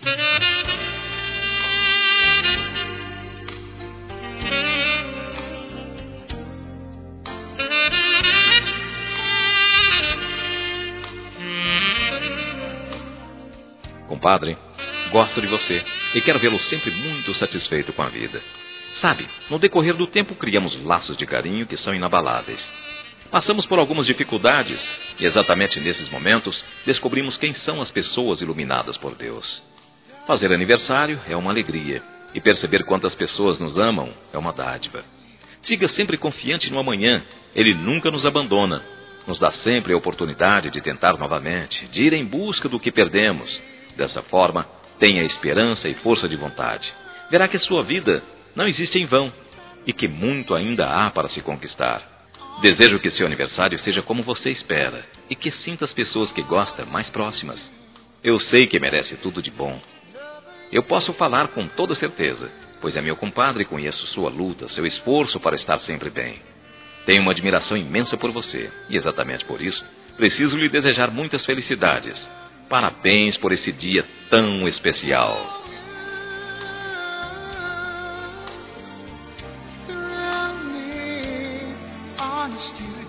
Compadre, gosto de você e quero vê-lo sempre muito satisfeito com a vida. Sabe, no decorrer do tempo criamos laços de carinho que são inabaláveis. Passamos por algumas dificuldades e exatamente nesses momentos descobrimos quem são as pessoas iluminadas por Deus. Fazer aniversário é uma alegria e perceber quantas pessoas nos amam é uma dádiva. Siga sempre confiante no amanhã, Ele nunca nos abandona. Nos dá sempre a oportunidade de tentar novamente, de ir em busca do que perdemos. Dessa forma, tenha esperança e força de vontade. Verá que sua vida não existe em vão e que muito ainda há para se conquistar. Desejo que seu aniversário seja como você espera e que sinta as pessoas que gosta mais próximas. Eu sei que merece tudo de bom. Eu posso falar com toda certeza, pois é meu compadre e conheço sua luta, seu esforço para estar sempre bem. Tenho uma admiração imensa por você e exatamente por isso preciso lhe desejar muitas felicidades. Parabéns por esse dia tão especial. Surround me, honest you